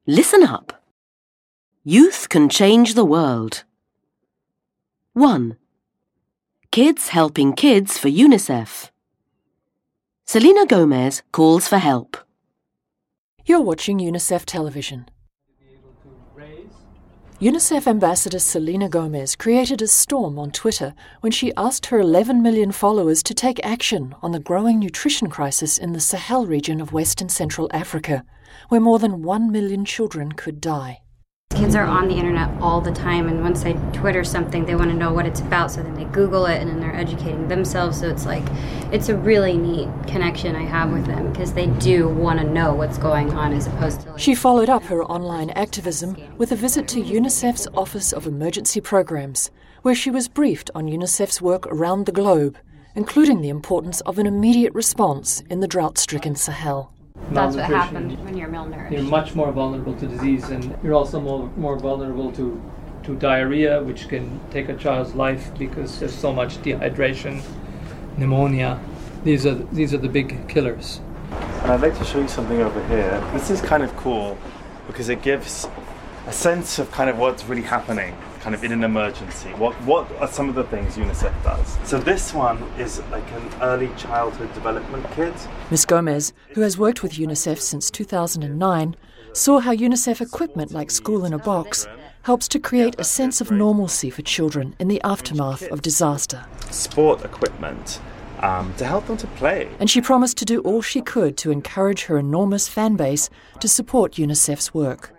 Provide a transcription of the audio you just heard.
Listen up. Youth can change the world. 1. Kids helping kids for UNICEF. Selena Gomez calls for help. You're watching UNICEF television. UNICEF ambassador Selena Gomez created a storm on Twitter when she asked her 11 million followers to take action on the growing nutrition crisis in the Sahel region of West and Central Africa, where more than 1 million children could die. Kids are on the internet all the time, and once they Twitter something, they want to know what it's about, so then they Google it, and then they're educating themselves. So it's a really neat connection I have with them, because they do want to know what's going on as opposed to... She followed up her online activism with a visit to UNICEF's Office of Emergency Programs, where she was briefed on UNICEF's work around the globe, including the importance of an immediate response in the drought-stricken Sahel. That's what happens when you're malnourished. You're much more vulnerable to disease, and you're also more vulnerable to diarrhea, which can take a child's life because there's so much dehydration, pneumonia. These are the big killers. And I'd like to show you something over here. This is kind of cool because it gives a sense of kind of what's really happening kind of in an emergency. What are some of the things UNICEF does? So this one is like an early childhood development kit. Ms. Gomez, who has worked with UNICEF since 2009, saw how UNICEF equipment like School in a Box helps to create a sense of normalcy for children in the aftermath of disaster. Sport equipment to help them to play. And she promised to do all she could to encourage her enormous fan base to support UNICEF's work.